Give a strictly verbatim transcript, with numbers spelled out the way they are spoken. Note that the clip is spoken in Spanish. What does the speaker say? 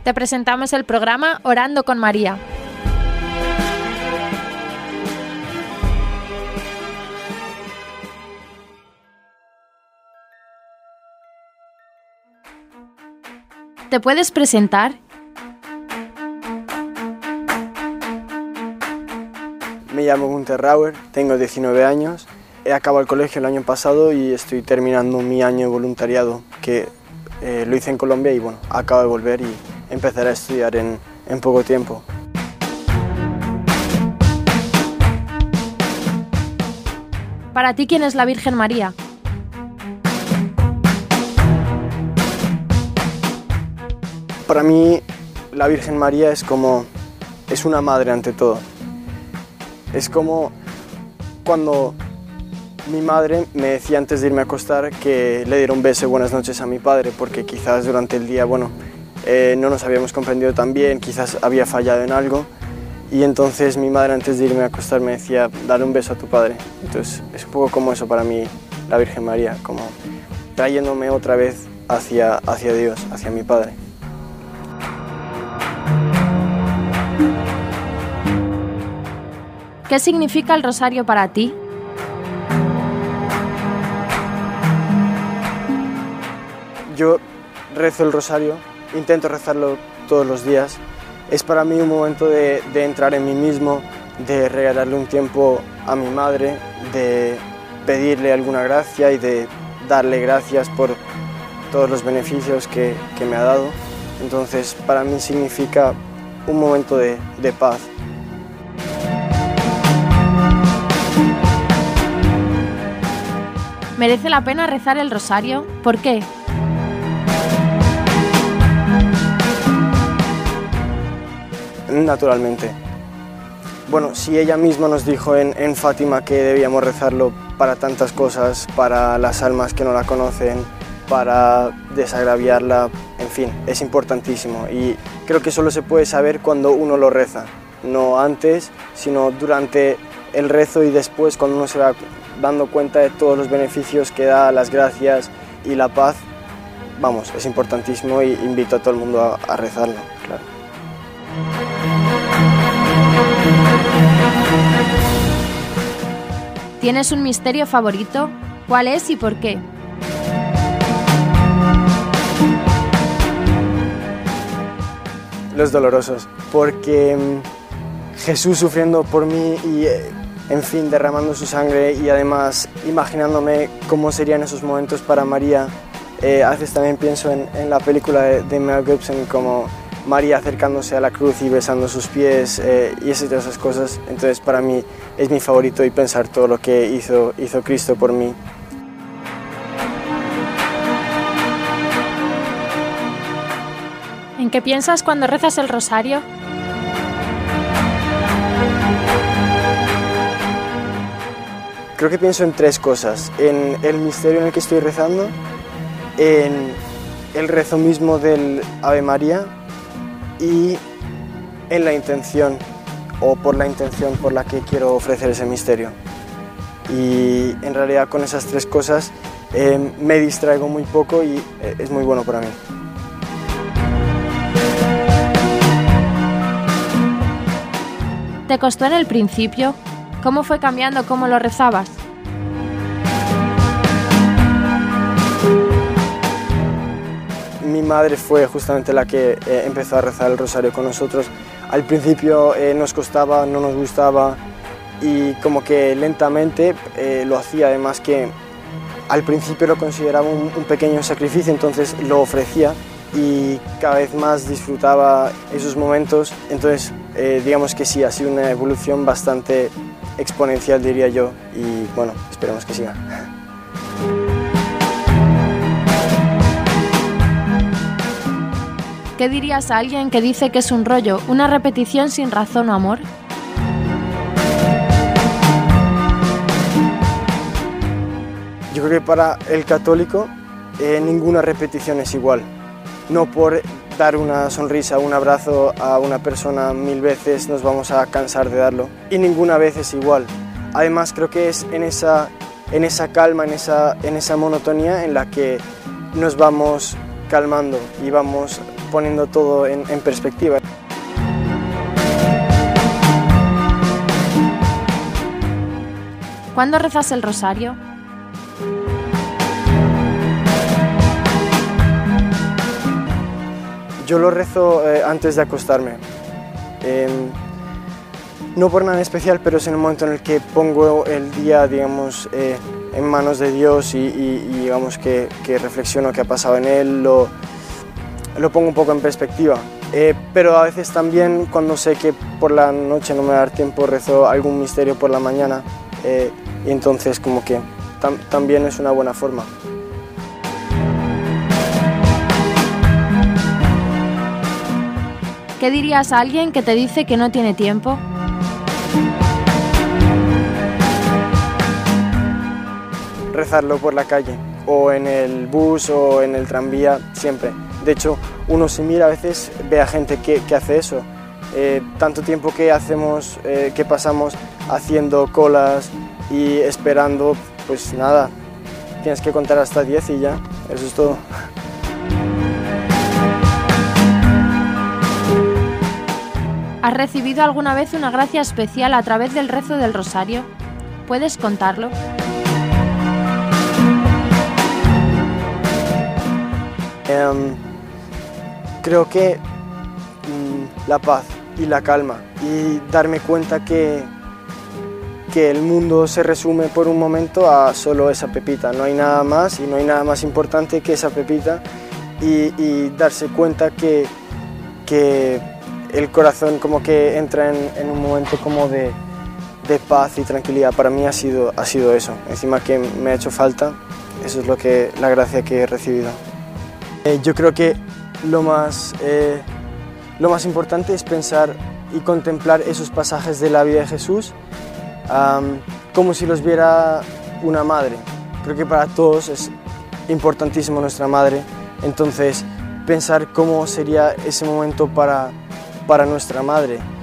te presentamos el programa Orando con María. ¿Te puedes presentar? Me llamo Gunther Rauer, tengo diecinueve años, he acabado el colegio el año pasado y estoy terminando mi año de voluntariado, que eh, lo hice en Colombia y bueno, acabo de volver y empezaré a estudiar en, en poco tiempo. Para ti, ¿quién es la Virgen María? Para mí, la Virgen María es como, es una madre ante todo. Es como cuando mi madre me decía antes de irme a acostar que le diera un beso y buenas noches a mi padre, porque quizás durante el día, bueno, eh, no nos habíamos comprendido tan bien, quizás había fallado en algo, y entonces mi madre antes de irme a acostar me decía, dale un beso a tu padre. Entonces es un poco como eso para mí, la Virgen María, como trayéndome otra vez hacia, hacia Dios, hacia mi padre. ¿Qué significa el rosario para ti? Yo rezo el rosario, intento rezarlo todos los días. Es para mí un momento de, de entrar en mí mismo, de regalarle un tiempo a mi madre, de pedirle alguna gracia y de darle gracias por todos los beneficios que, que me ha dado. Entonces, para mí significa un momento de, de paz. ¿Merece la pena rezar el rosario? ¿Por qué? Naturalmente. Bueno, si ella misma nos dijo en, en Fátima que debíamos rezarlo para tantas cosas, para las almas que no la conocen, para desagraviarla, en fin, es importantísimo y creo que solo se puede saber cuando uno lo reza, no antes, sino durante el rezo y después cuando uno se va dando cuenta de todos los beneficios que da, las gracias y la paz. Vamos, es importantísimo y invito a todo el mundo a, a rezarlo, claro. ¿Tienes un misterio favorito? ¿Cuál es y por qué? Los dolorosos, porque Jesús sufriendo por mí y, en fin, derramando su sangre y además imaginándome cómo serían esos momentos para María. Eh, a veces también pienso en, en la película de, de Mel Gibson, como María acercándose a la cruz y besando sus pies eh, y esas, esas cosas. Entonces para mí es mi favorito y pensar todo lo que hizo, hizo Cristo por mí. ¿En qué piensas cuando rezas el rosario? Creo que pienso en tres cosas: en el misterio en el que estoy rezando, en el rezo mismo del Ave María y en la intención o por la intención por la que quiero ofrecer ese misterio. Y en realidad con esas tres cosas eh, me distraigo muy poco y eh, es muy bueno para mí. ¿Te costó en el principio? ¿Cómo fue cambiando cómo lo rezabas? Mi madre fue justamente la que eh, empezó a rezar el rosario con nosotros. Al principio eh, nos costaba, no nos gustaba y como que lentamente eh, lo hacía, además que al principio lo consideraba un, un pequeño sacrificio, entonces lo ofrecía y cada vez más disfrutaba esos momentos. Entonces eh, digamos que sí, ha sido una evolución bastante exponencial, diría yo, y bueno, esperemos que siga. ¿Qué dirías a alguien que dice que es un rollo, una repetición sin razón o amor? Yo creo que para el católico eh, ninguna repetición es igual. No por dar una sonrisa, un abrazo a una persona mil veces nos vamos a cansar de darlo. Y ninguna vez es igual. Además creo que es en esa, en esa calma, en esa, en esa monotonía en la que nos vamos calmando y vamos poniendo todo en, en perspectiva. ¿Cuándo rezas el rosario? Yo lo rezo eh, antes de acostarme. Eh, no por nada en especial, pero es en el momento en el que pongo el día, digamos, eh, en manos de Dios y, y, y digamos que, que reflexiono qué ha pasado en él, lo, lo pongo un poco en perspectiva. Eh, pero a veces también, cuando sé que por la noche no me va a dar tiempo, rezo algún misterio por la mañana eh, y entonces como que tam, también es una buena forma. ¿Qué dirías a alguien que te dice que no tiene tiempo? Rezarlo por la calle, o en el bus o en el tranvía, siempre. De hecho, uno si mira a veces ve a gente que, que hace eso. Eh, tanto tiempo que hacemos, eh, que pasamos haciendo colas y esperando, pues nada, tienes que contar hasta diez y ya, eso es todo. ¿Has recibido alguna vez una gracia especial a través del rezo del rosario? ¿Puedes contarlo? Um, creo que um, la paz y la calma y darme cuenta que, que el mundo se resume por un momento a solo esa pepita, no hay nada más y no hay nada más importante que esa pepita y, y darse cuenta que, que el corazón como que entra en, en un momento como de, de paz y tranquilidad. Para mí ha sido, ha sido eso, encima que me ha hecho falta, eso es lo que, la gracia que he recibido. Eh, yo creo que lo más, eh, lo más importante es pensar y contemplar esos pasajes de la vida de Jesús um, como si los viera una madre. Creo que para todos es importantísimo nuestra madre, entonces pensar cómo sería ese momento para, para nuestra madre.